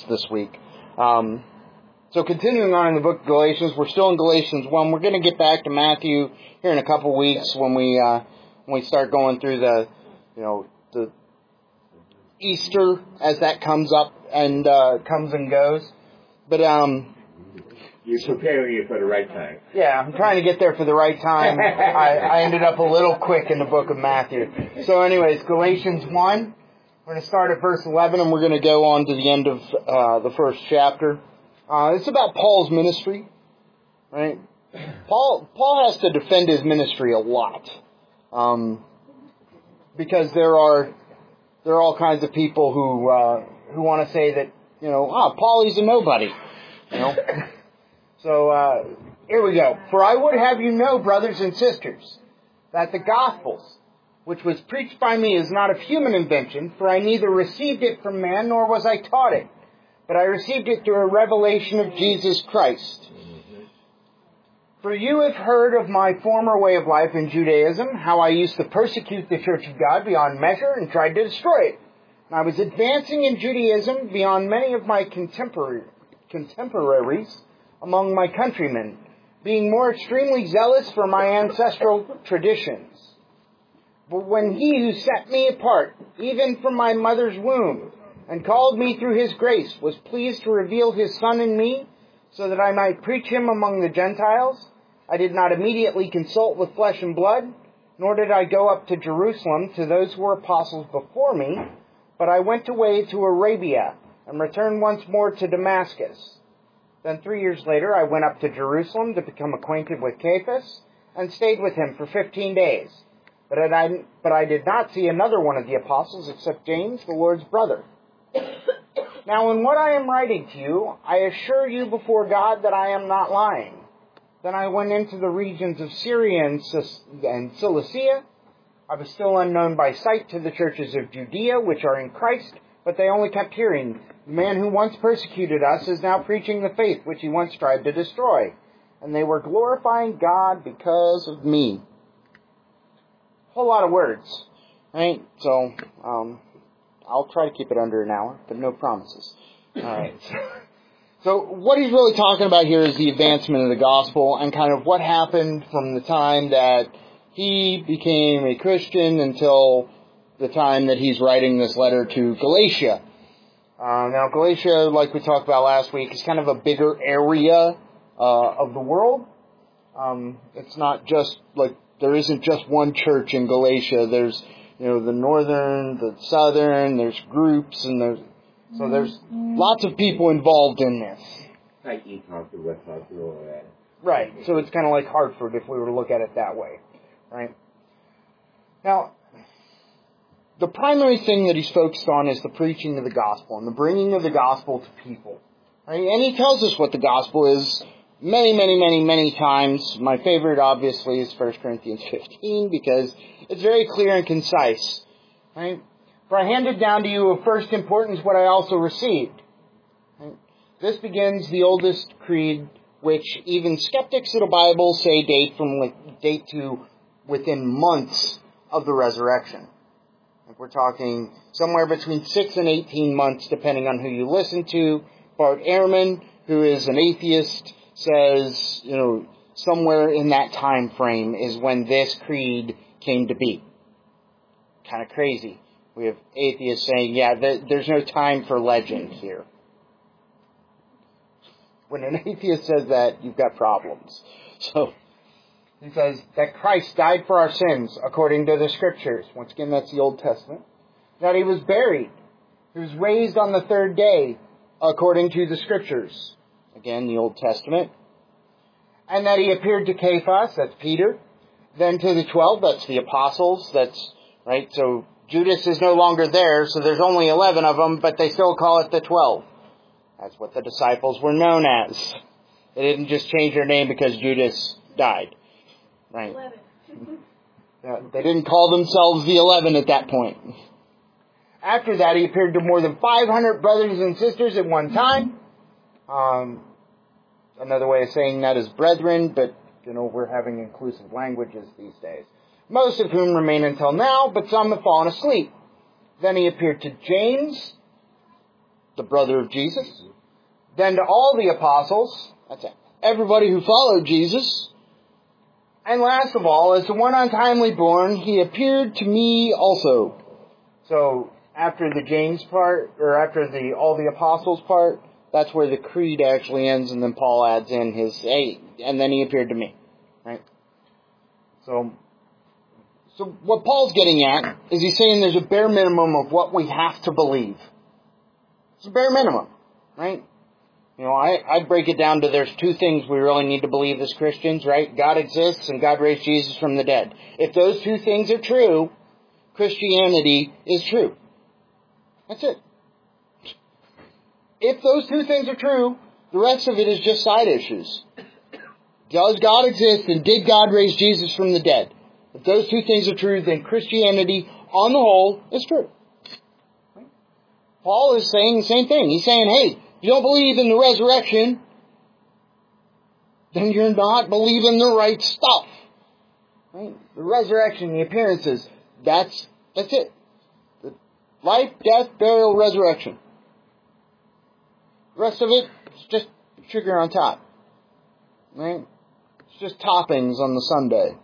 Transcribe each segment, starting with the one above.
this week. So continuing on in the book of Galatians, we're still in Galatians 1. We're going to get back to Matthew here in a couple of weeks when we start going through the Easter as that comes up and comes and goes. But you're preparing you for the right time. Yeah, I'm trying to get there for the right time. I ended up a little quick in the book of Matthew. So anyways, Galatians 1. We're going to start at verse 11 and we're going to go on to the end of the first chapter. It's about Paul's ministry, right? Paul has to defend his ministry a lot. Because there are all kinds of people who want to say that, Paul, he's a nobody, So, here we go. For I would have you know, brothers and sisters, that the gospel, which was preached by me, is not of human invention, for I neither received it from man, nor was I taught it, but I received it through a revelation of Jesus Christ. For you have heard of my former way of life in Judaism, how I used to persecute the church of God beyond measure and tried to destroy it. And I was advancing in Judaism beyond many of my contemporaries among my countrymen, being more extremely zealous for my ancestral traditions. But when he who set me apart, even from my mother's womb, and called me through his grace, was pleased to reveal his Son in me, so that I might preach him among the Gentiles, I did not immediately consult with flesh and blood, nor did I go up to Jerusalem to those who were apostles before me, but I went away to Arabia, and returned once more to Damascus. Then 3 years later I went up to Jerusalem to become acquainted with Cephas, and stayed with him for 15 days. But I did not see another one of the apostles except James, the Lord's brother. Now in what I am writing to you, I assure you before God that I am not lying. Then I went into the regions of Syria and Cilicia. I was still unknown by sight to the churches of Judea, which are in Christ, but they only kept hearing, the man who once persecuted us is now preaching the faith which he once tried to destroy. And they were glorifying God because of me. Whole lot of words, right? So, I'll try to keep it under an hour, but no promises. All right. So what he's really talking about here is the advancement of the gospel and kind of what happened from the time that he became a Christian until the time that he's writing this letter to Galatia. Now, Galatia, like we talked about last week, is kind of a bigger area of the world. It's not just like there isn't just one church in Galatia. There's the northern, the southern. There's groups, and there's lots of people involved in this. Like East Hartford, West Hartford, all that. Right. So it's kind of like Hartford if we were to look at it that way. Right. Now, the primary thing that he's focused on is the preaching of the gospel and the bringing of the gospel to people. Right? And he tells us what the gospel is many, many, many, many times. My favorite, obviously, is 1 Corinthians 15 because it's very clear and concise. Right? For I handed down to you of first importance what I also received. Right? This begins the oldest creed, which even skeptics of the Bible say date to within months of the resurrection. We're talking somewhere between 6 and 18 months, depending on who you listen to. Bart Ehrman, who is an atheist, says, somewhere in that time frame is when this creed came to be. Kind of crazy. We have atheists saying, there's no time for legend here. When an atheist says that, you've got problems. So, he says that Christ died for our sins according to the Scriptures. Once again, that's the Old Testament. That he was buried. He was raised on the third day according to the Scriptures. Again, the Old Testament. And that he appeared to Cephas, that's Peter. Then to the 12, that's the apostles. That's, right, so Judas is no longer there, so there's only 11 of them, but they still call it the 12. That's what the disciples were known as. They didn't just change their name because Judas died. Right. 11. They didn't call themselves the 11 at that point. After that, he appeared to more than 500 brothers and sisters at one time. Another way of saying that is brethren, but, we're having inclusive languages these days. Most of whom remain until now, but some have fallen asleep. Then he appeared to James, the brother of Jesus. Then to all the apostles, that's it, everybody who followed Jesus. And last of all, as the one untimely born, he appeared to me also. So after the James part, or after the all the apostles part, that's where the creed actually ends, and then Paul adds in his, hey, and then he appeared to me. Right? So what Paul's getting at is he's saying there's a bare minimum of what we have to believe. It's a bare minimum, right? You know, I'd break it down to there's two things we really need to believe as Christians, right? God exists and God raised Jesus from the dead. If those two things are true, Christianity is true. That's it. If those two things are true, the rest of it is just side issues. Does God exist and did God raise Jesus from the dead? If those two things are true, then Christianity, on the whole, is true. Paul is saying the same thing. He's saying, hey, you don't believe in the resurrection, then you're not believing the right stuff. Right? The resurrection, the appearances, that's it. The life, death, burial, resurrection. The rest of it is just sugar on top. Right? It's just toppings on the sundae.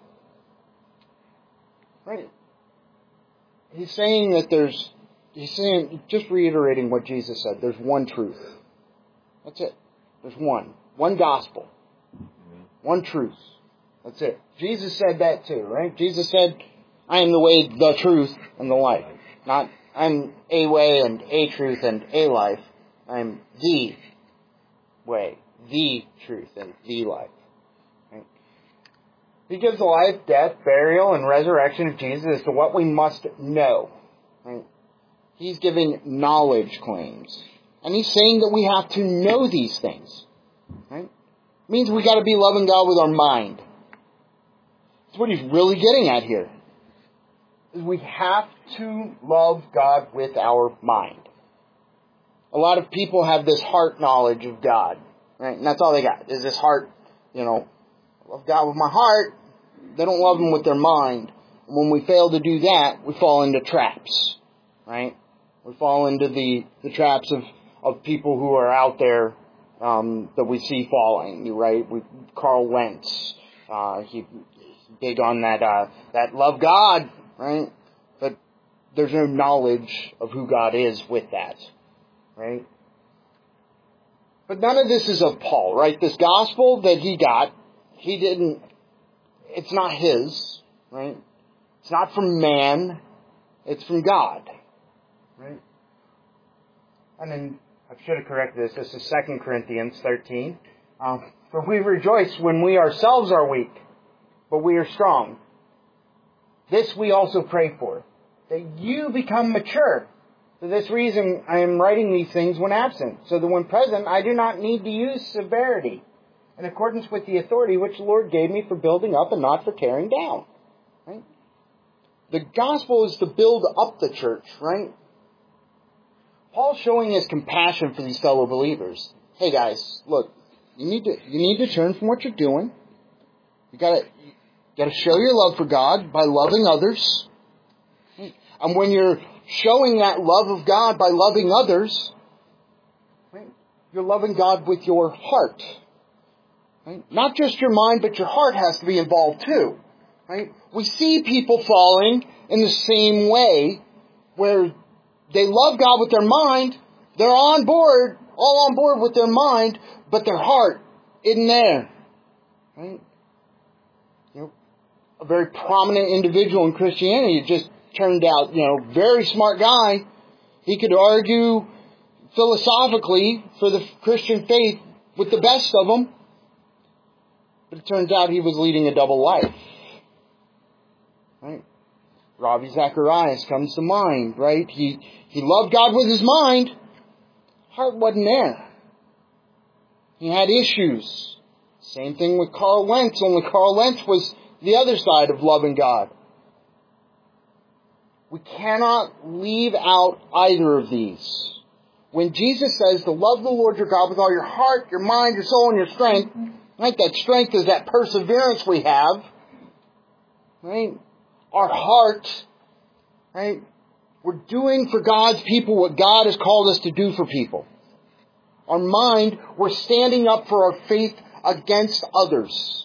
Right? He's saying that just reiterating what Jesus said, there's one truth. That's it. There's one. One gospel. One truth. That's it. Jesus said that too, right? Jesus said, I am the way, the truth, and the life. Not, I'm a way and a truth and a life. I'm the way, the truth, and the life. Right? He gives the life, death, burial, and resurrection of Jesus as to what we must know. Right? He's giving knowledge claims. And he's saying that we have to know these things. Right? It means we got to be loving God with our mind. That's what he's really getting at here. We have to love God with our mind. A lot of people have this heart knowledge of God. Right? And that's all they got, is this heart, I love God with my heart. They don't love him with their mind. And when we fail to do that, we fall into traps. Right? We fall into the traps of people who are out there that we see falling, right? Carl Lentz, he's big on that love God, right? But there's no knowledge of who God is with that, right? But none of this is of Paul, right? This gospel that he got, it's not his, right? It's not from man, it's from God, right? And then, I should have corrected this. This is 2 Corinthians 13. For we rejoice when we ourselves are weak, but we are strong. This we also pray for, that you become mature. For this reason, I am writing these things when absent, so that when present, I do not need to use severity, in accordance with the authority which the Lord gave me for building up and not for tearing down. Right? The gospel is to build up the church, right? Paul's showing his compassion for these fellow believers. Hey guys, look, you need to turn from what you're doing. You gotta show your love for God by loving others. And when you're showing that love of God by loving others, right, you're loving God with your heart. Right? Not just your mind, but your heart has to be involved too. Right? We see people falling in the same way, where they love God with their mind. They're all on board with their mind, but their heart isn't there. Right? A very prominent individual in Christianity just turned out, very smart guy. He could argue philosophically for the Christian faith with the best of them. But it turns out he was leading a double life. Right? Ravi Zacharias comes to mind, right? He loved God with his mind. Heart wasn't there. He had issues. Same thing with Carl Lentz, only Carl Lentz was the other side of loving God. We cannot leave out either of these. When Jesus says to love the Lord your God with all your heart, your mind, your soul, and your strength, right? That strength is that perseverance we have, right? Our heart, right, We're doing for God's people what God has called us to do for people. Our mind, we're standing up for our faith against others.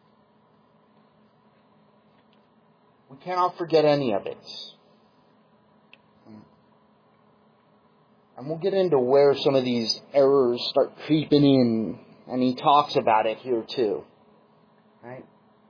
We cannot forget any of it. And we'll get into where some of these errors start creeping in. And he talks about it here too. Right?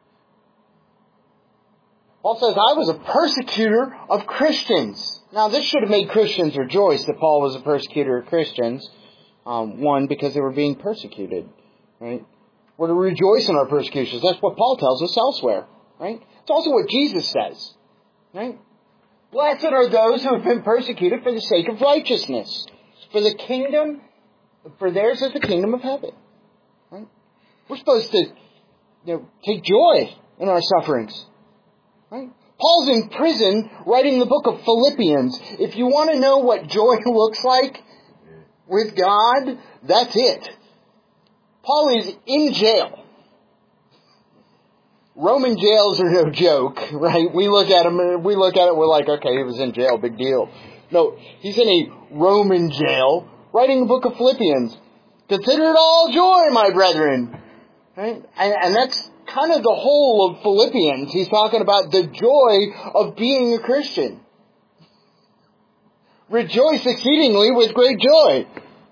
Paul says, I was a persecutor of Christians. Now, this should have made Christians rejoice that Paul was a persecutor of Christians. One, because they were being persecuted. Right? We're to rejoice in our persecutions. That's what Paul tells us elsewhere. Right? It's also what Jesus says. Right? Blessed are those who have been persecuted for the sake of righteousness. For the kingdom, for theirs is the kingdom of heaven. Right? We're supposed to take joy in our sufferings. Right? Paul's in prison writing the book of Philippians. If you want to know what joy looks like with God, that's it. Paul is in jail. Roman jails are no joke, right? We look at him, we're like, okay, he was in jail, big deal. No, he's in a Roman jail, writing the book of Philippians. Consider it all joy, my brethren. Right? And that's kind of the whole of Philippians. He's talking about the joy of being a Christian. Rejoice exceedingly with great joy.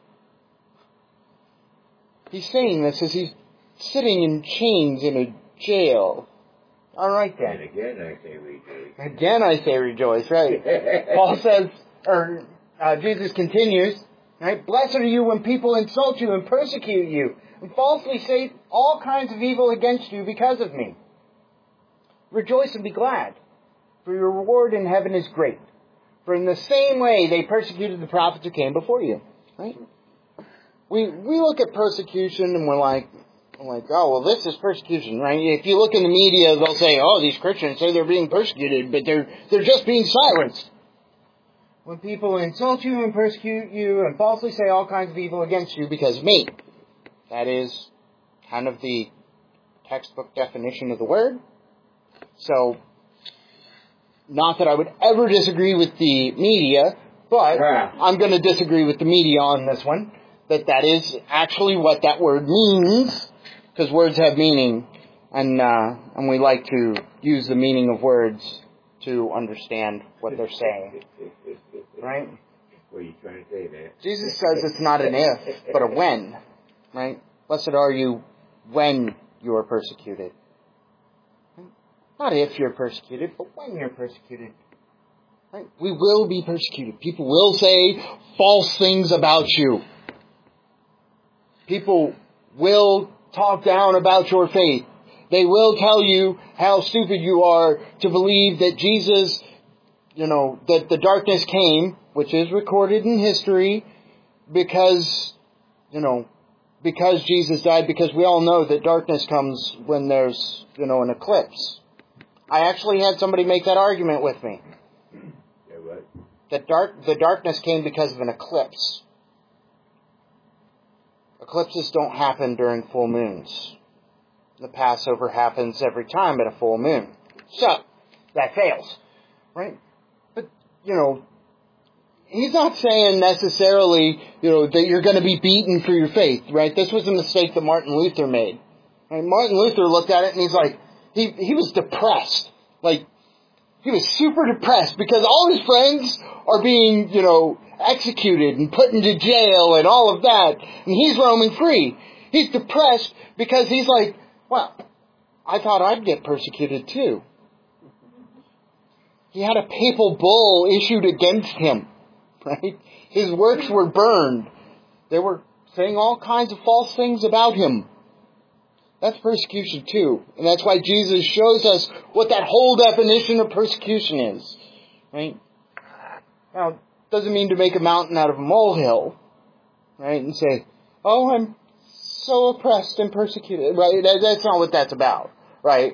He's saying this as he's sitting in chains in a jail. All right then. And again I say rejoice. Again I say rejoice, right. Paul says, Jesus continues, right? Blessed are you when people insult you and persecute you and falsely say all kinds of evil against you because of me. Rejoice and be glad, for your reward in heaven is great. For in the same way they persecuted the prophets who came before you. Right? We look at persecution and we're like, oh, well, this is persecution, right? If you look in the media, they'll say, oh, these Christians say they're being persecuted, but they're just being silenced. When people insult you and persecute you and falsely say all kinds of evil against you because of me. That is kind of the textbook definition of the word. So, not that I would ever disagree with the media, but I'm going to disagree with the media on this one. That is actually what that word means. Because words have meaning, and we like to use the meaning of words to understand what they're saying. Right? What are you trying to say there? Jesus says it's not an if, but a when. Right? Blessed are you when you are persecuted. Not if you're persecuted, but when you're persecuted. Right? We will be persecuted. People will say false things about you. People will talk down about your faith. They will tell you how stupid you are to believe that Jesus, that the darkness came, which is recorded in history, because Jesus died, because we all know that darkness comes when there's, an eclipse. I actually had somebody make that argument with me. Yeah, what? The darkness came because of an eclipse. Eclipses don't happen during full moons. The Passover happens every time at a full moon. So, that fails. Right? But, he's not saying necessarily, that you're going to be beaten for your faith, right? This was a mistake that Martin Luther made. Right? Martin Luther looked at it and he's like, he was depressed. Like, he was super depressed because all his friends are being, executed and put into jail and all of that. And he's roaming free. He's depressed because he's like, well, I thought I'd get persecuted too. He had a papal bull issued against him, right? His works were burned. They were saying all kinds of false things about him. That's persecution too. And that's why Jesus shows us what that whole definition of persecution is. Right? Now, doesn't mean to make a mountain out of a molehill. Right? And say, oh, I'm so oppressed and persecuted. Right? That's not what that's about. Right?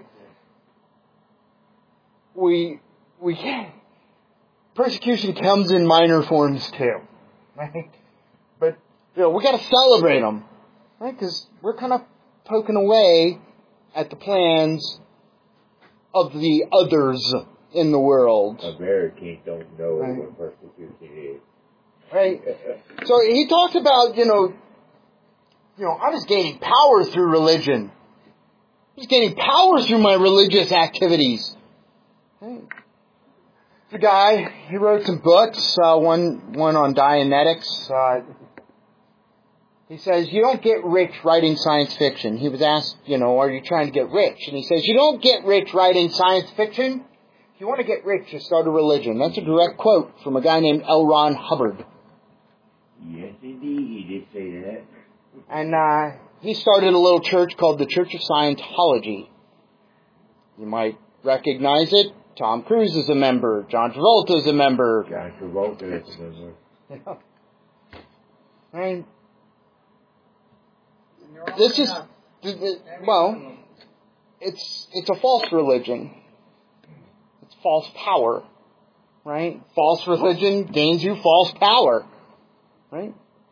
We can't. Persecution comes in minor forms too. Right? But, we gotta celebrate them. Right? Because we're kind of poking away at the plans of the others in the world. Americans don't know Right. what persecution is. Right? So he talks about, I was gaining power through religion. I was gaining power through my religious activities. Right? The guy, he wrote some books, one on Dianetics. He says, you don't get rich writing science fiction. He was asked, are you trying to get rich? And he says, you don't get rich writing science fiction. If you want to get rich, you start a religion. That's a direct quote from a guy named L. Ron Hubbard. Yes, indeed, he did say that. And he started a little church called the Church of Scientology. You might recognize it. Tom Cruise is a member. John Travolta is a member. John Travolta is a member. And this is, it's a false religion. It's false power, right? False religion gains you false power, right?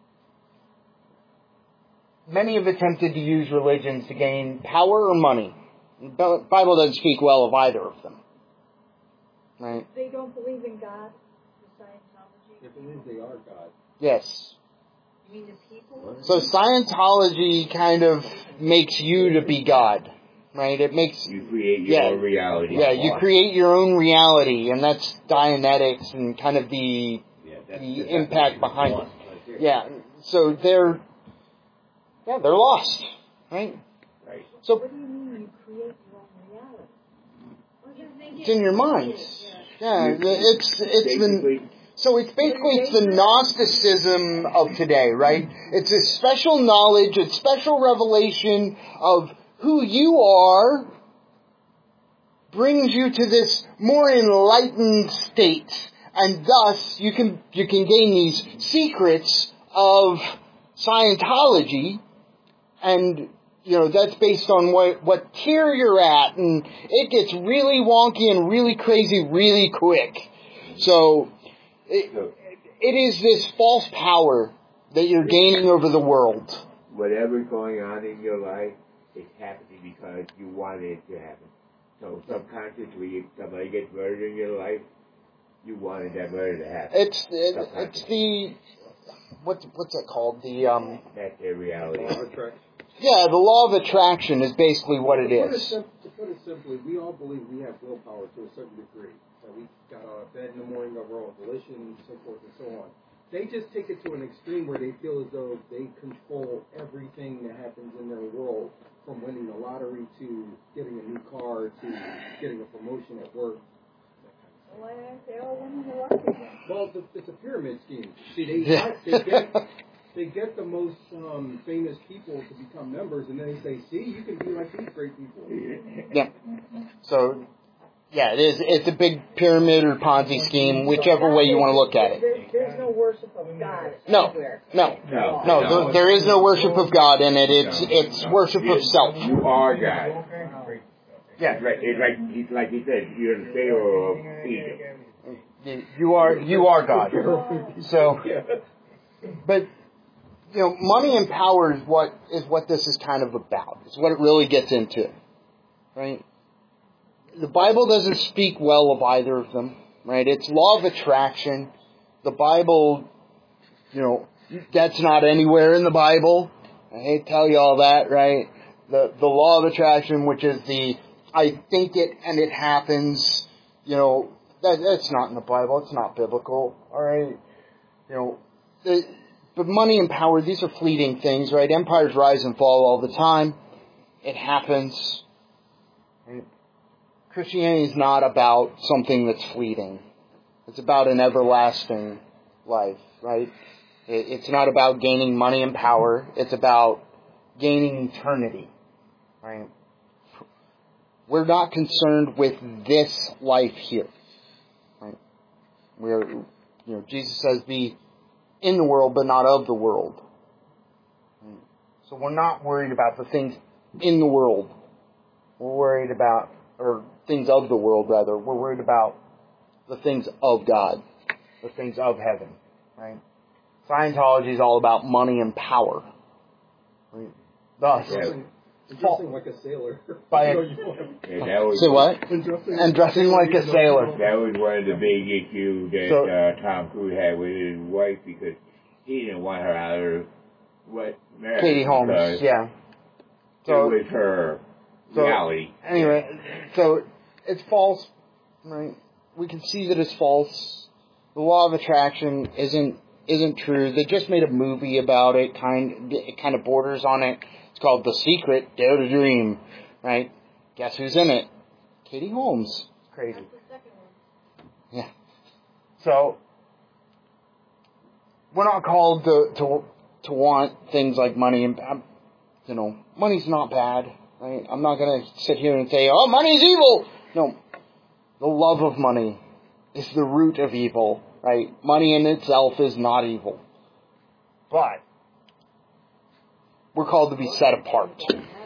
Many have attempted to use religions to gain power or money. The Bible doesn't speak well of either of them, right? They don't believe in God, the Scientology? They believe they are God. Yes. You mean the people? So Scientology kind of makes you to be God, right? It makes You create your own reality. Yeah, you create your own reality, and that's Dianetics and kind of the impact behind it. Yeah, so they're lost, right? Right. So What do you mean you create your own reality? it's in your mind. Yeah, it's the Gnosticism of today, right? It's a special knowledge, it's special revelation of who you are, brings you to this more enlightened state, and thus you can gain these secrets of Scientology, and that's based on what tier you're at, and it gets really wonky and really crazy really quick. So it is this false power that you're gaining over the world. Whatever's going on in your life, it's happening because you wanted it to happen. So subconsciously, if somebody gets murdered in your life, you wanted that murder to happen. It's the what's it called? That's their reality. Yeah, the law of attraction is basically what it is. To put it simply, we all believe we have willpower to a certain degree. That we got out of bed in the morning of our own volition, so forth and so on. They just take it to an extreme where they feel as though they control everything that happens in their world, from winning the lottery to getting a new car to getting a promotion at work. Why aren't they all winning the lottery? Well, it's a pyramid scheme. See, they get the most famous people to become members, and then they say, see, you can be like these great people. Yeah. So, yeah, it is. It's a big pyramid or Ponzi scheme, whichever way you want to look at it. There's no worship of God No, anywhere. no. There is no worship of God in it. It's worship of self. You are God. Yeah. It's like he said, you're the Pharaoh of Egypt. You are God. So, but money and power is what this is kind of about. It's what it really gets into, right? The Bible doesn't speak well of either of them, right? It's law of attraction. The Bible, that's not anywhere in the Bible. I hate to tell you all that, right? The law of attraction, which is I think it and it happens, that's not in the Bible. It's not biblical, all right? But money and power, these are fleeting things, right? Empires rise and fall all the time. It happens. Christianity is not about something that's fleeting. It's about an everlasting life, right? It's not about gaining money and power. It's about gaining eternity, right? We're not concerned with this life here, right? Jesus says, be in the world, but not of the world. So we're not worried about the things in the world. We're worried about, or things of the world rather. We're worried about the things of God, the things of heaven, right? Scientology is all about money and power. Right? Thus, And dressing like a sailor. By Yeah, that was, say what? And dressing like a sailor. that was one of the big issues that Tom Cruise had with his wife because he didn't want her out of what marriage Katie Holmes, because yeah. it was her reality. Anyway, so it's false, right? We can see that it's false. The law of attraction isn't true. They just made a movie about it. It kind of borders on it. It's called The Secret, Dare to Dream, right? Guess who's in it? Katie Holmes. Crazy. That's the second one. Yeah. So we're not called to want things like money, and money's not bad, right? I'm not going to sit here and say, "Oh, money's evil." No, the love of money is the root of evil, right? Money in itself is not evil, but we're called to be set apart.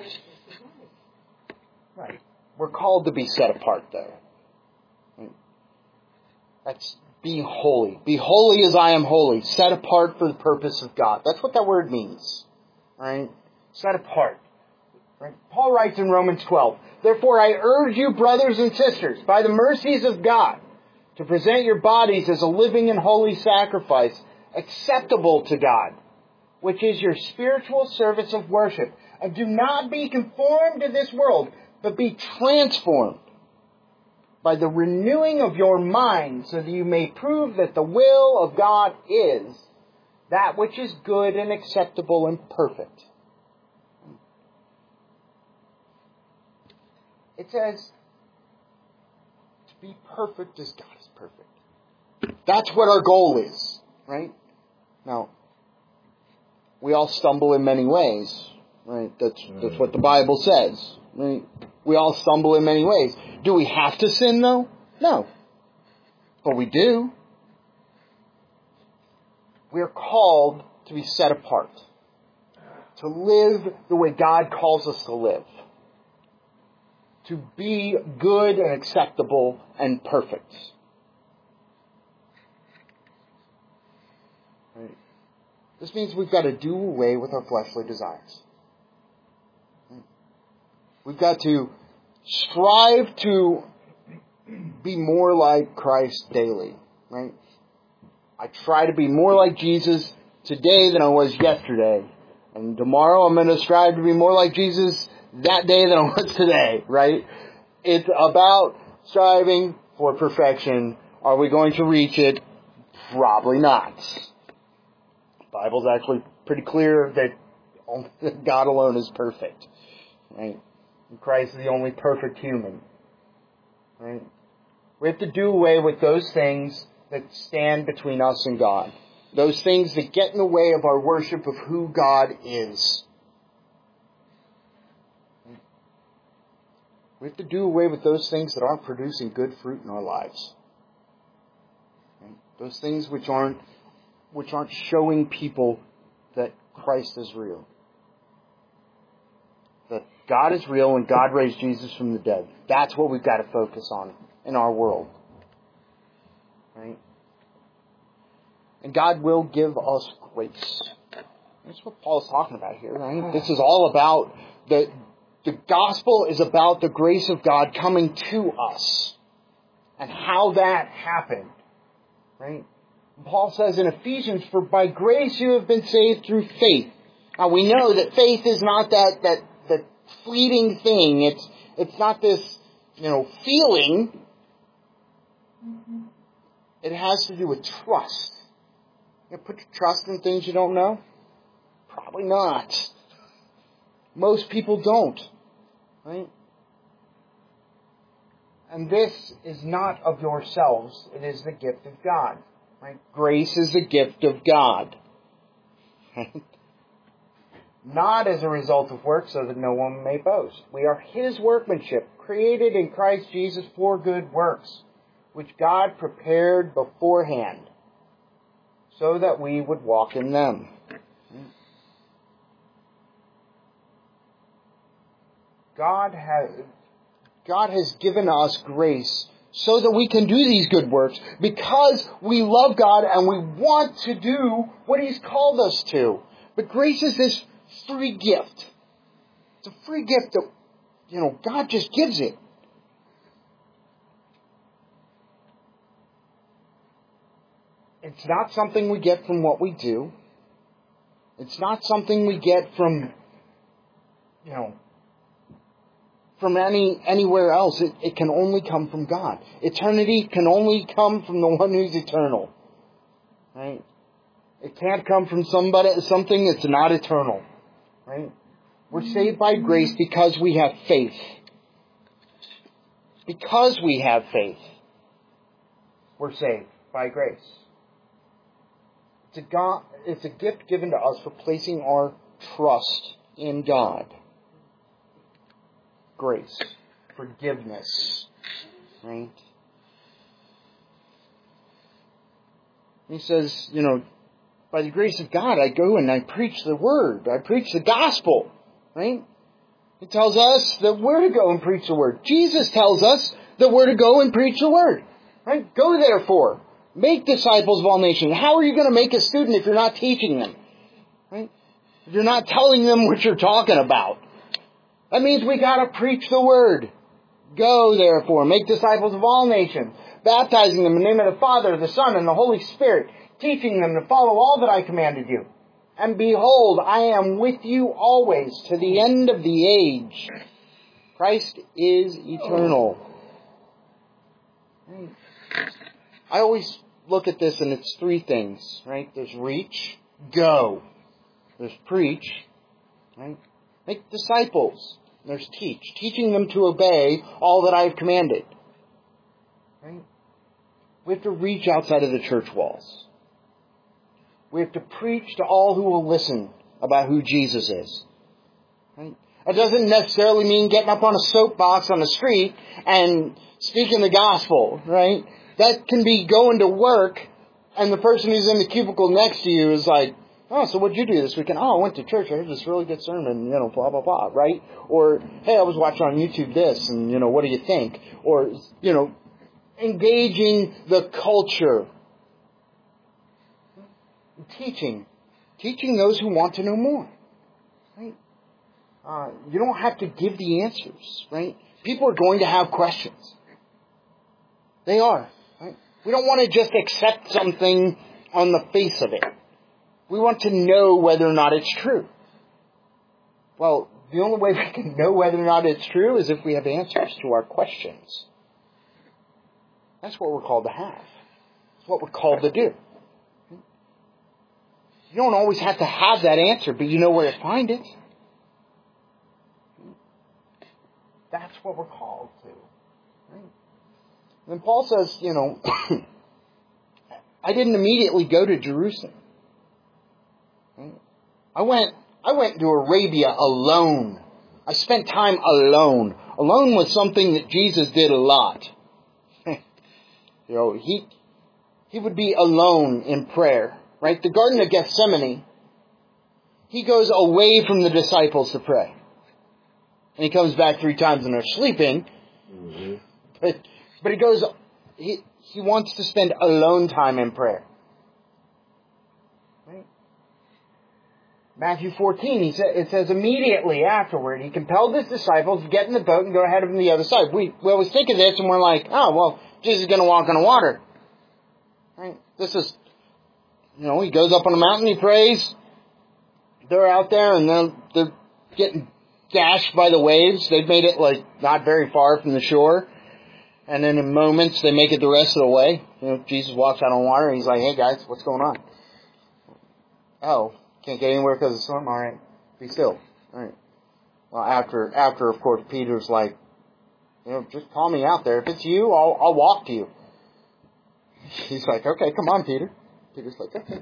Right. We're called to be set apart, though. Right? That's being holy. Be holy as I am holy. Set apart for the purpose of God. That's what that word means. Right? Set apart. Right? Paul writes in Romans 12, "Therefore I urge you, brothers and sisters, by the mercies of God, to present your bodies as a living and holy sacrifice, acceptable to God, which is your spiritual service of worship. And do not be conformed to this world, but be transformed by the renewing of your mind, so that you may prove that the will of God is that which is good and acceptable and perfect." It says to be perfect as God is perfect. That's what our goal is, right? Now, we all stumble in many ways, right? That's what the Bible says, right? We all stumble in many ways. Do we have to sin, though? No. But we do. We are called to be set apart. To live the way God calls us to live. To be good and acceptable and perfect. Right? This means we've got to do away with our fleshly desires. Right? We've got to strive to be more like Christ daily. Right? I try to be more like Jesus today than I was yesterday. And tomorrow I'm going to strive to be more like Jesus that day than I was today, right? It's about striving for perfection. Are we going to reach it? Probably not. The Bible's actually pretty clear that God alone is perfect, right? And Christ is the only perfect human, right? We have to do away with those things that stand between us and God. Those things that get in the way of our worship of who God is. We have to do away with those things that aren't producing good fruit in our lives. Those things which aren't showing people that Christ is real. That God is real and God raised Jesus from the dead. That's what we've got to focus on in our world. Right? And God will give us grace. That's what Paul's talking about here, right? This is all about the gospel is about the grace of God coming to us and how that happened, right? Paul says in Ephesians, "For by grace you have been saved through faith." Now we know that faith is not that fleeting thing. It's not this, feeling. It has to do with trust. You put your trust in things you don't know? Probably not. Most people don't, right? And this is not of yourselves. It is the gift of God, right? Grace is the gift of God. Right? Not as a result of work, so that no one may boast. We are His workmanship, created in Christ Jesus for good works, which God prepared beforehand, so that we would walk in them. God has given us grace so that we can do these good works because we love God and we want to do what He's called us to. But grace is this free gift. It's a free gift that, God just gives it. It's not something we get from what we do. It's not something we get from, from anywhere else. It can only come from God. Eternity can only come from the one who's eternal. Right? It can't come from something that's not eternal. Right? We're saved by grace because we have faith. Because we have faith, we're saved by grace. It's a gift given to us for placing our trust in God. Grace. Forgiveness. Right? He says, by the grace of God, I go and I preach the Word. I preach the gospel. Right? He tells us that we're to go and preach the Word. Jesus tells us that we're to go and preach the Word. Right? Go therefore. Make disciples of all nations. How are you going to make a student if you're not teaching them? Right? If you're not telling them what you're talking about. That means we got to preach the Word. Go therefore. Make disciples of all nations. Baptizing them in the name of the Father, the Son, and the Holy Spirit. Teaching them to follow all that I commanded you. And behold, I am with you always to the end of the age. Christ is eternal. Right? I always look at this and it's three things, right? There's reach, go. There's preach, right? Make disciples. There's teach. Teaching them to obey all that I have commanded. Right? We have to reach outside of the church walls. We have to preach to all who will listen about who Jesus is. Right? It doesn't necessarily mean getting up on a soapbox on the street and speaking the gospel, right? That can be going to work and the person who's in the cubicle next to you is like, oh, so what'd you do this weekend? Oh, I went to church. I heard this really good sermon, blah, blah, blah, right? Or, hey, I was watching on YouTube this and, what do you think? Or, engaging the culture. Teaching those who want to know more, right? You don't have to give the answers, right? People are going to have questions. They are, right? We don't want to just accept something on the face of it. We want to know whether or not it's true. Well, the only way we can know whether or not it's true is if we have answers to our questions. That's what we're called to have. It's what we're called to do. You don't always have to have that answer, but you know where to find it. That's what we're called to. Right? And Paul says, I didn't immediately go to Jerusalem. Right? I went to Arabia alone. I spent time alone. Alone was something that Jesus did a lot. He would be alone in prayer. Right? The Garden of Gethsemane, he goes away from the disciples to pray. And he comes back 3 times and they're sleeping. Mm-hmm. But he wants to spend alone time in prayer. Right? Matthew 14, it says immediately afterward, he compelled his disciples to get in the boat and go ahead of him to the other side. We always think of this and we're like, oh, well, Jesus is going to walk on the water. Right? This is... he goes up on the mountain, he prays. They're out there and they're getting dashed by the waves. They've made it not very far from the shore. And then in moments they make it the rest of the way. Jesus walks out on water and he's like, hey guys, what's going on? Oh, can't get anywhere because of the storm? Alright, be still. Alright. Well, after of course Peter's like, just call me out there. If it's you, I'll walk to you. He's like, okay, come on Peter. Peter's like, okay.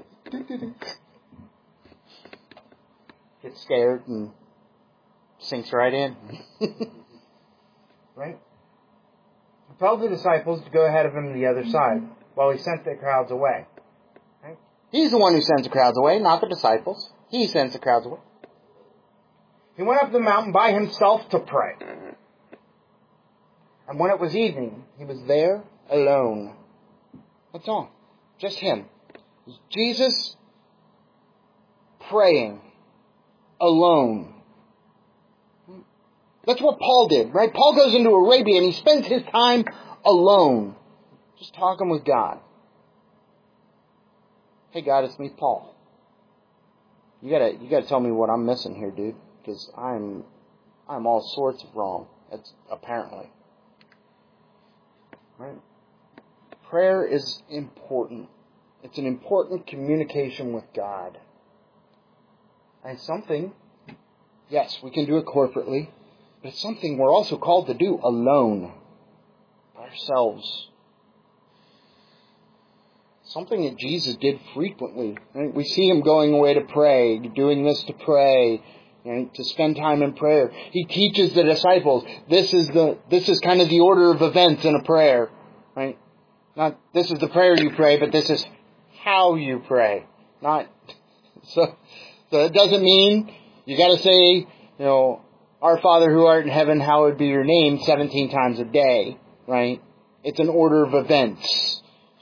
Gets scared and sinks right in. Right? He told the disciples to go ahead of him to the other side while he sent the crowds away. Right? He's the one who sends the crowds away, not the disciples. He sends the crowds away. He went up the mountain by himself to pray. And when it was evening, he was there alone. That's all. Just him. Jesus praying alone. That's what Paul did, right? Paul goes into Arabia and he spends his time alone, just talking with God. Hey God, it's me, Paul. You gotta tell me what I'm missing here, dude, because I'm all sorts of wrong. That's apparently. Right? Prayer is important. It's an important communication with God. And something, yes, we can do it corporately, but it's something we're also called to do alone, ourselves. Something that Jesus did frequently. Right? We see him going away to pray, doing this to pray, right? To spend time in prayer. He teaches the disciples, this is kind of the order of events in a prayer, right? Not this is the prayer you pray, but this is how you pray. Not so it doesn't mean you got to say, Our Father who art in heaven, hallowed be your name 17 times a day, right? It's an order of events.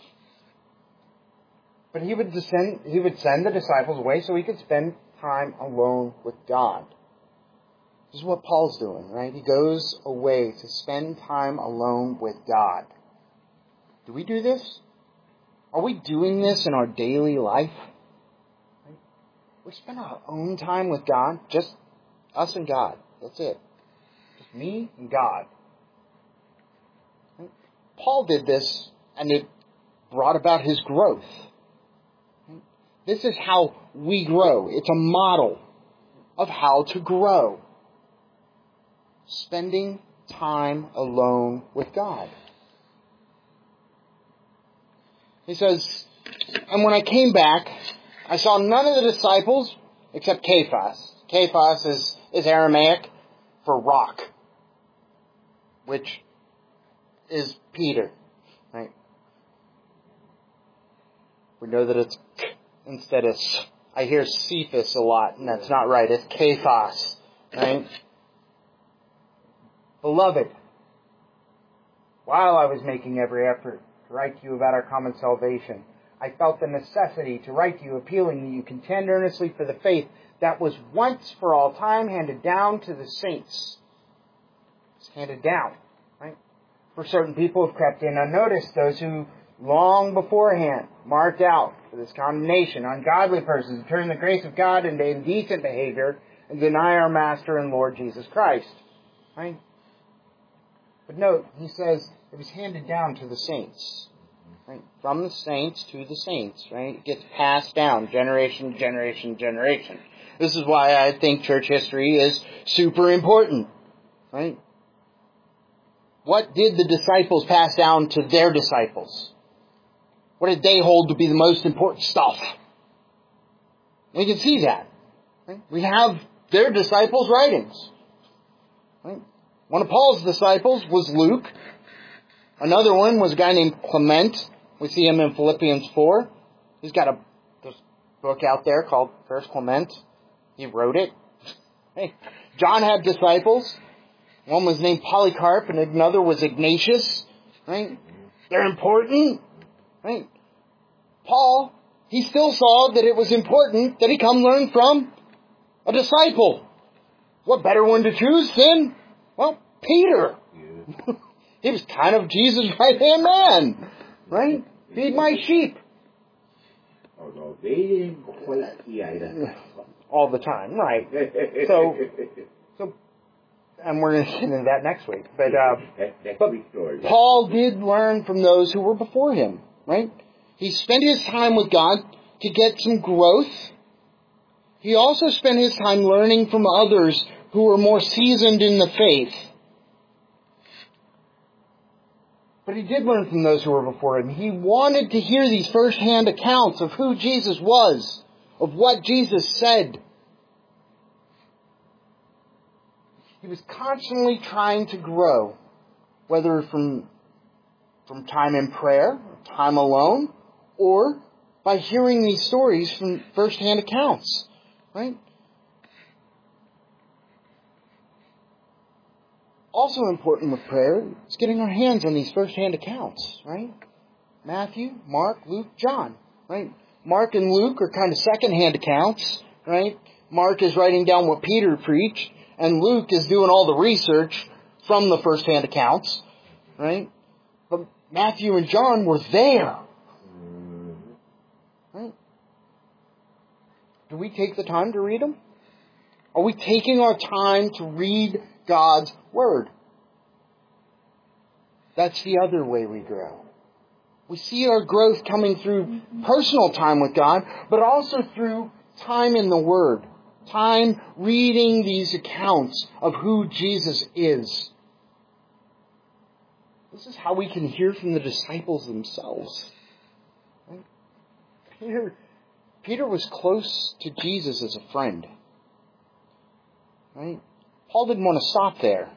But he would send the disciples away so he could spend time alone with God. This is what Paul's doing, right? He goes away to spend time alone with God. Do we do this? Are we doing this in our daily life? Right? We spend our own time with God, just us and God. That's it. Just me and God. Right? Paul did this, and it brought about his growth. This is how we grow. It's a model of how to grow. Spending time alone with God. He says, and when I came back, I saw none of the disciples except Cephas. Cephas is Aramaic for rock, which is Peter. Right? We know that it's instead of, I hear Cephas a lot, and that's not right. It's Cephas, right? Beloved, while I was making every effort to write to you about our common salvation, I felt the necessity to write to you, appealing that you contend earnestly for the faith that was once for all time handed down to the saints. It's handed down, right? For certain people have crept in unnoticed, those who long beforehand marked out for this condemnation ungodly persons who turn the grace of God into indecent behavior and deny our Master and Lord Jesus Christ. Right? But note, he says it was handed down to the saints. Right? From the saints to the saints. Right? It gets passed down generation to generation to generation. This is why I think church history is super important. Right? What did the disciples pass down to their disciples? What did they hold to be the most important stuff? We can see that. Right? We have their disciples' writings. Right? One of Paul's disciples was Luke. Another one was a guy named Clement. We see him in Philippians 4. He's got a book out there called First Clement. He wrote it. Hey, John had disciples. One was named Polycarp and another was Ignatius. Right? They're important. Right? Paul, he still saw that it was important that he come learn from a disciple. What better one to choose than, well, Peter. Yeah. He was kind of Jesus' right-hand man. Right? Feed my sheep. Although they didn't quite see eye to eye. All the time, right. So, and we're going to get into that next week. But Paul did learn from those who were before him. Right? He spent his time with God to get some growth. He also spent his time learning from others who were more seasoned in the faith. But he did learn from those who were before him. He wanted to hear these first-hand accounts of who Jesus was, of what Jesus said. He was constantly trying to grow, whether from time in prayer, time alone, or by hearing these stories from first-hand accounts, right? Also important with prayer is getting our hands on these first-hand accounts, right? Matthew, Mark, Luke, John, right? Mark and Luke are kind of second-hand accounts, right? Mark is writing down what Peter preached, and Luke is doing all the research from the first-hand accounts, right? But Matthew and John were there. Right? Do we take the time to read them? Are we taking our time to read God's Word? That's the other way we grow. We see our growth coming through personal time with God, but also through time in the Word. Time reading these accounts of who Jesus is. This is how we can hear from the disciples themselves. Right? Peter was close to Jesus as a friend. Right? Paul didn't want to stop there.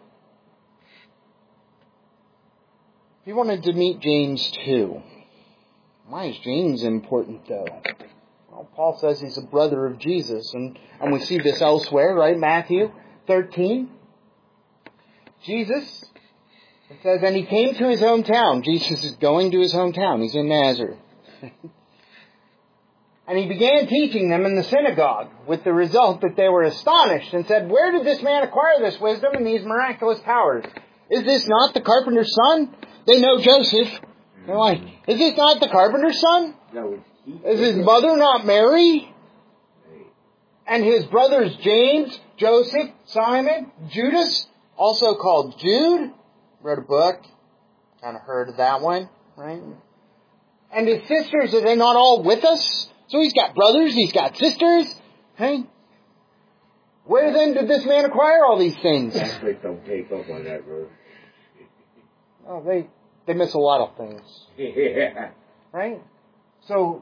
He wanted to meet James too. Why is James important though? Well, Paul says he's a brother of Jesus, and we see this elsewhere, right? Matthew 13. Jesus, it says, and he came to his hometown. Jesus is going to his hometown. He's in Nazareth. And he began teaching them in the synagogue, with the result that they were astonished and said, where did this man acquire this wisdom and these miraculous powers? Is this not the carpenter's son? They know Joseph. They're like, is this not the carpenter's son? No, Is his mother not Mary? And his brothers James, Joseph, Simon, Judas, also called Jude. Wrote a book. Kind of heard of that one, right? And his sisters, are they not all with us? So he's got brothers, he's got sisters. Hey? Where then did this man acquire all these things? Catholics don't take up on that verse. Oh, they miss a lot of things. Yeah. Right? So,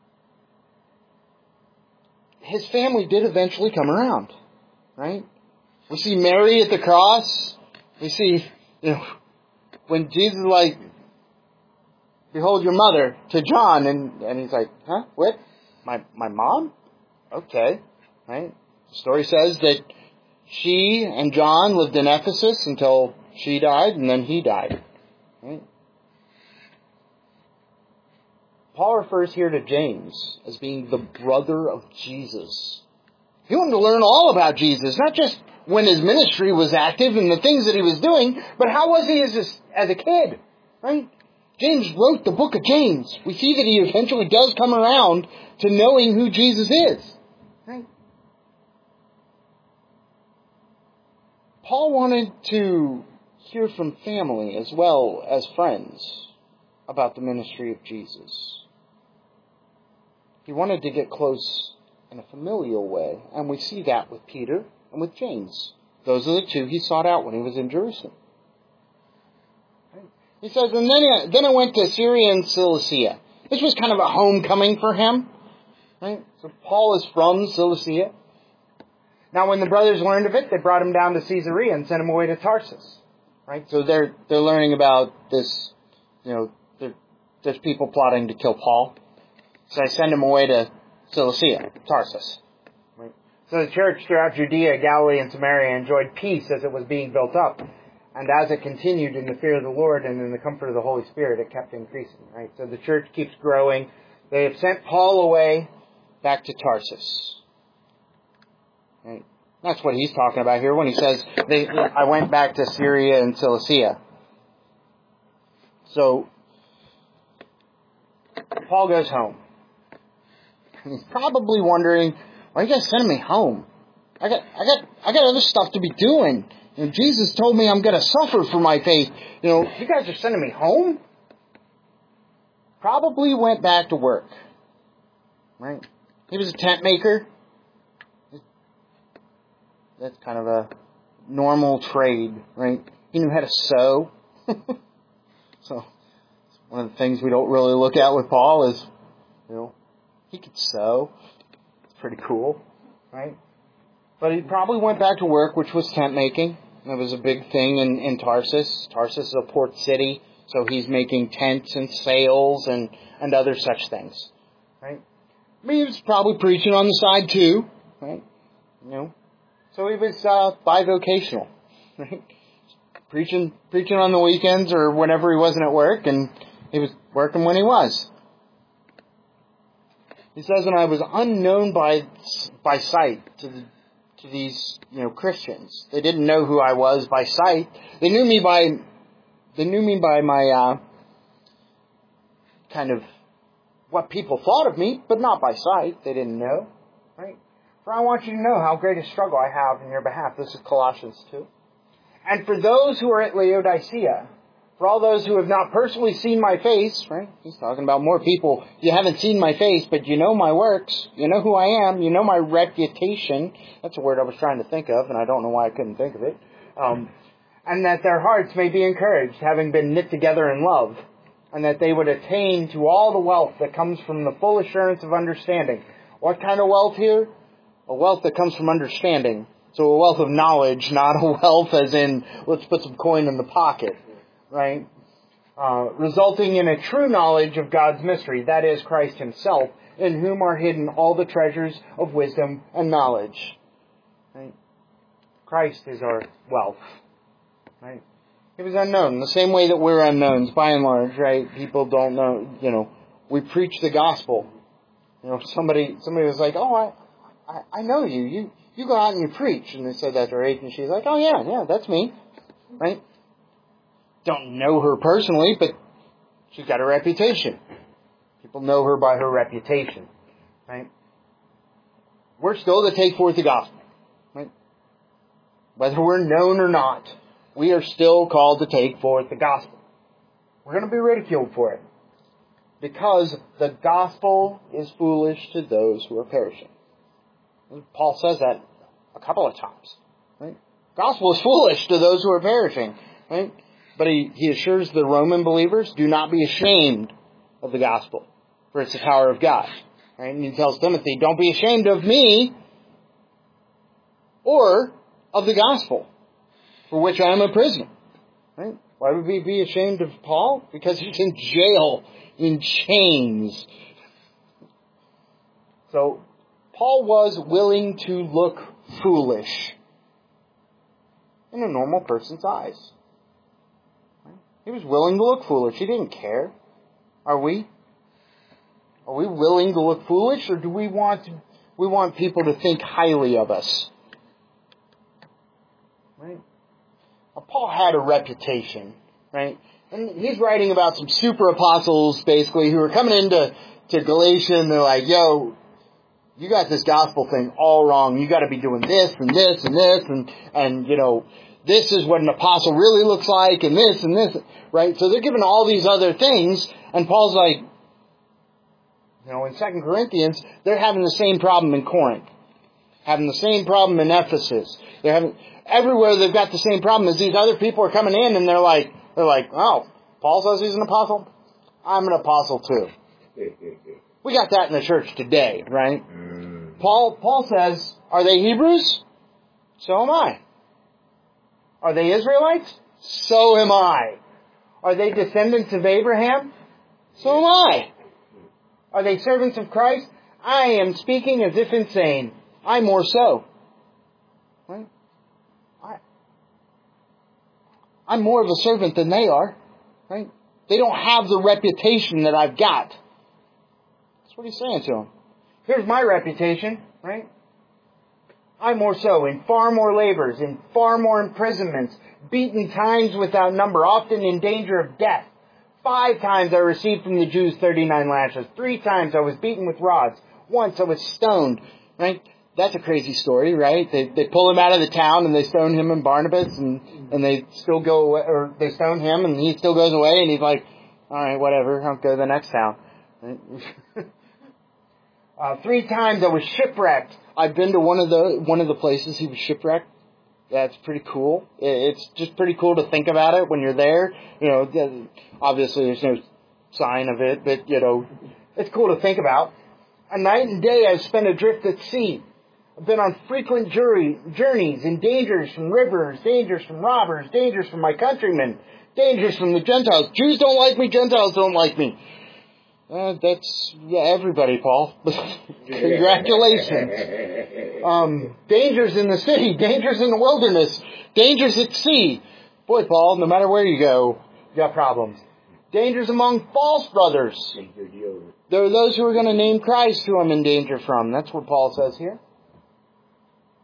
his family did eventually come around. Right? We see Mary at the cross. We see, when Jesus is like, behold your mother, to John, and he's like, huh? What? My mom? Okay. Right? The story says that she and John lived in Ephesus until she died, and then he died. Right? Paul refers here to James as being the brother of Jesus. He wanted to learn all about Jesus, not just when his ministry was active and the things that he was doing, but how was he as a kid? Right? James wrote the book of James. We see that he eventually does come around to knowing who Jesus is. Right? Paul wanted to hear from family as well as friends about the ministry of Jesus. He wanted to get close in a familial way, and we see that with Peter and with James. Those are the two he sought out when he was in Jerusalem. He says, and then I went to Syria and Cilicia. This was kind of a homecoming for him. Right? So Paul is from Cilicia. Now when the brothers learned of it, they brought him down to Caesarea and sent him away to Tarsus. Right? So they're learning about this, there's people plotting to kill Paul. So they send him away to Cilicia, Tarsus. Right? So the church throughout Judea, Galilee, and Samaria enjoyed peace as it was being built up. And as it continued in the fear of the Lord and in the comfort of the Holy Spirit, it kept increasing. Right? So the church keeps growing. They have sent Paul away back to Tarsus. Right? That's what he's talking about here when he says, I went back to Syria and Cilicia. So, Paul goes home. He's probably wondering, why are you guys sending me home? I got other stuff to be doing. Jesus told me I'm going to suffer for my faith. You guys are sending me home? Probably went back to work. Right? He was a tent maker. That's kind of a normal trade, right? He knew how to sew. So, one of the things we don't really look at with Paul is, he could sew. It's pretty cool, right? But he probably went back to work, which was tent making. That was a big thing in Tarsus. Tarsus is a port city, so he's making tents and sails and other such things, right? But he was probably preaching on the side too, right? So he was bivocational, right? Preaching on the weekends or whenever he wasn't at work, and he was working when he was. He says, and I was unknown by sight to to these, Christians. They didn't know who I was by sight. They knew me by my kind of what people thought of me, but not by sight. They didn't know, right? For I want you to know how great a struggle I have in your behalf. This is Colossians 2. And for those who are at Laodicea, for all those who have not personally seen my face, right? He's talking about more people. You haven't seen my face, but you know my works. You know who I am. You know my reputation. That's a word I was trying to think of, and I don't know why I couldn't think of it. And that their hearts may be encouraged, having been knit together in love, and that they would attain to all the wealth that comes from the full assurance of understanding. What kind of wealth here? A wealth that comes from understanding. So a wealth of knowledge, not a wealth as in, let's put some coin in the pocket. Right? Resulting in a true knowledge of God's mystery, that is Christ Himself, in whom are hidden all the treasures of wisdom and knowledge. Right? Christ is our wealth. Right? He was unknown, the same way that we're unknowns, by and large, right? People don't know, we preach the gospel. Somebody was like, oh, I know you. You go out and you preach. And they said that to her agent. She's like, oh yeah, that's me. Right? Don't know her personally, but she's got a reputation. People know her by her reputation. Right? We're still to take forth the gospel. Right? Whether we're known or not, we are still called to take forth the gospel. We're going to be ridiculed for it. Because the gospel is foolish to those who are perishing. Paul says that a couple of times. Right? Gospel is foolish to those who are perishing. Right? But he assures the Roman believers, do not be ashamed of the gospel, for it's the power of God. Right? And he tells Timothy, don't be ashamed of me or of the gospel, for which I am a prisoner. Right? Why would we be ashamed of Paul? Because he's in jail, in chains. So, Paul was willing to look foolish in a normal person's eyes. He was willing to look foolish. He didn't care. Are we? Are we willing to look foolish, or do we want people to think highly of us? Right? Now, Paul had a reputation, right? And he's writing about some super apostles, basically, who are coming into Galatia, and they're like, yo, you got this gospel thing all wrong. You got to be doing this and this and this, and this is what an apostle really looks like, and this, right? So they're given all these other things, and Paul's like, in 2 Corinthians, they're having the same problem in Corinth, having the same problem in Ephesus. They're having everywhere they've got the same problem. As these other people are coming in, and they're like, oh, Paul says he's an apostle. I'm an apostle too. We got that in the church today, right? Paul says, are they Hebrews? So am I. Are they Israelites? So am I. Are they descendants of Abraham? So am I. Are they servants of Christ? I am speaking as if insane. I more so. Right? I'm more of a servant than they are. Right? They don't have the reputation that I've got. That's what he's saying to them. Here's my reputation, right? I more so, in far more labors, in far more imprisonments, beaten times without number, often in danger of death. 5 times I received from the Jews 39 lashes. 3 times I was beaten with rods. Once I was stoned. Right? That's a crazy story, right? They pull him out of the town and they stone him and Barnabas, and they still go away, or they stone him and he still goes away, and he's like, all right, whatever, I'll go to the next town. Right? 3 times I was shipwrecked. I've been to one of the places he was shipwrecked. That's pretty cool. It's just pretty cool to think about it when you're there. Obviously there's no sign of it, but it's cool to think about. A night and day I've spent adrift at sea. I've been on frequent journeys in dangers from rivers, dangers from robbers, dangers from my countrymen, dangers from the Gentiles. Jews don't like me, Gentiles don't like me. That's everybody, Paul. Congratulations. Dangers in the city, dangers in the wilderness, dangers at sea. Boy, Paul, no matter where you go, you got problems. Dangers among false brothers. There are those who are going to name Christ who I'm in danger from. That's what Paul says here.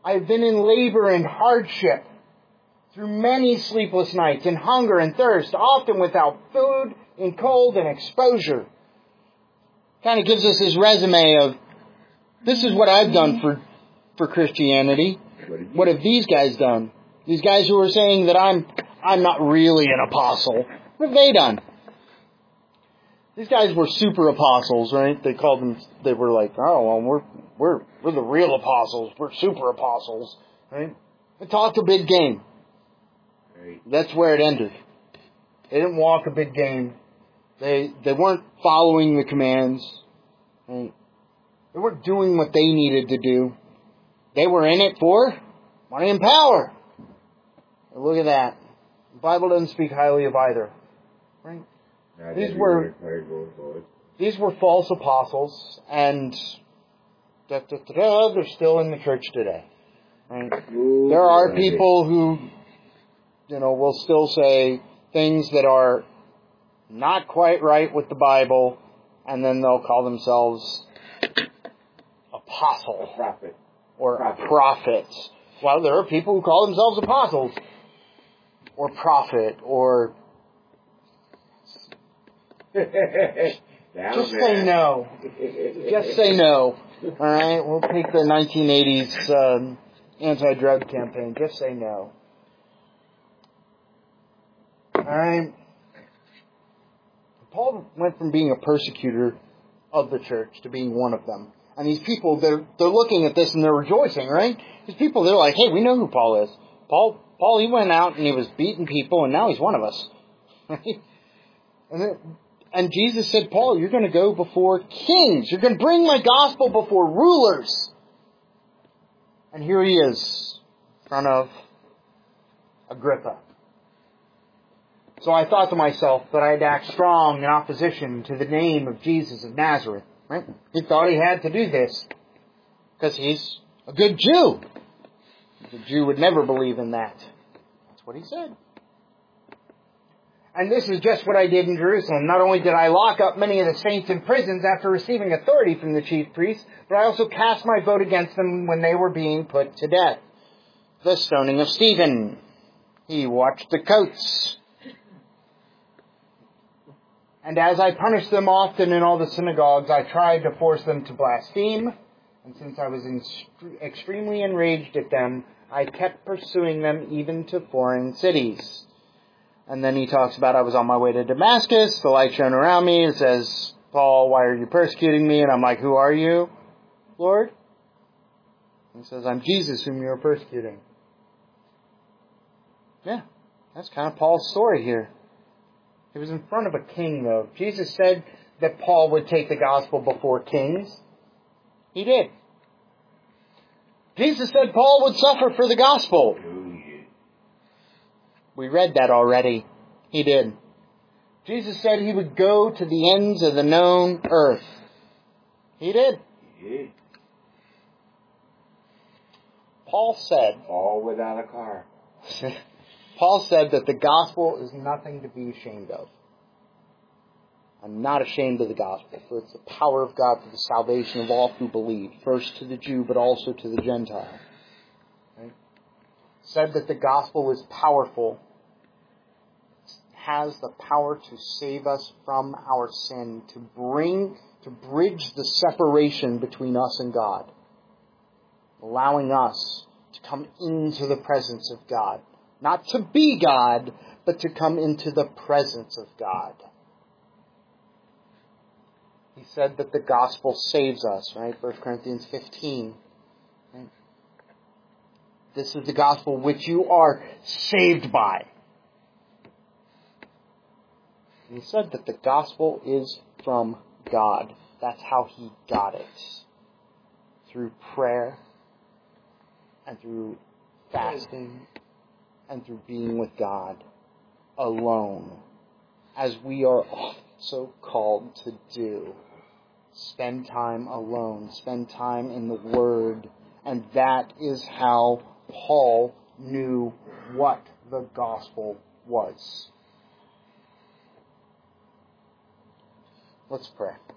I've been in labor and hardship through many sleepless nights, in hunger and thirst, often without food, in cold and exposure. Kind of gives us his resume of, this is what I've done for Christianity. What have these guys done? These guys who are saying that I'm not really an apostle. What have they done? These guys were super apostles, right? They called them, they were like, oh, well, we're the real apostles. We're super apostles, right? They talked a big game. That's where it ended. They didn't walk a big game. They weren't following the commands. Right? They weren't doing what they needed to do. They were in it for money and power. Look at that. The Bible doesn't speak highly of either. Right? These were false apostles, and they're still in the church today. Right? There are people who, will still say things that are not quite right with the Bible, and then they'll call themselves apostle or a prophet. Well, there are people who call themselves apostles or prophet or just say no. Just say no. All right, we'll take the 1980s anti-drug campaign. Just say no. All right. Paul went from being a persecutor of the church to being one of them. And these people, they're looking at this and they're rejoicing, right? These people, they're like, hey, we know who Paul is. Paul, he went out and he was beating people and now he's one of us. Right? And Jesus said, Paul, you're going to go before kings. You're going to bring my gospel before rulers. And here he is, in front of Agrippa. So I thought to myself that I'd act strong in opposition to the name of Jesus of Nazareth. Right? He thought he had to do this because he's a good Jew. The Jew would never believe in that. That's what he said. And this is just what I did in Jerusalem. Not only did I lock up many of the saints in prisons after receiving authority from the chief priests, but I also cast my vote against them when they were being put to death. The stoning of Stephen. He watched the coats. And as I punished them often in all the synagogues, I tried to force them to blaspheme. And since I was extremely enraged at them, I kept pursuing them even to foreign cities. And then he talks about I was on my way to Damascus, the light shone around me. It says, Paul, why are you persecuting me? And I'm like, who are you, Lord? And he says, I'm Jesus whom you are persecuting. Yeah, that's kind of Paul's story here. He was in front of a king, though. Jesus said that Paul would take the gospel before kings. He did. Jesus said Paul would suffer for the gospel. We read that already. He did. Jesus said he would go to the ends of the known earth. He did. Paul said... all without a car. Paul said that the gospel is nothing to be ashamed of. I'm not ashamed of the gospel, for it's the power of God for the salvation of all who believe, first to the Jew, but also to the Gentile. Right? Said that the gospel is powerful, has the power to save us from our sin, to bridge the separation between us and God, allowing us to come into the presence of God. Not to be God, but to come into the presence of God. He said that the gospel saves us, right? 1 Corinthians 15. Right? This is the gospel which you are saved by. And he said that the gospel is from God. That's how he got it. Through prayer and through fasting and through being with God alone, as we are also called to do. Spend time alone, spend time in the Word, and that is how Paul knew what the gospel was. Let's pray.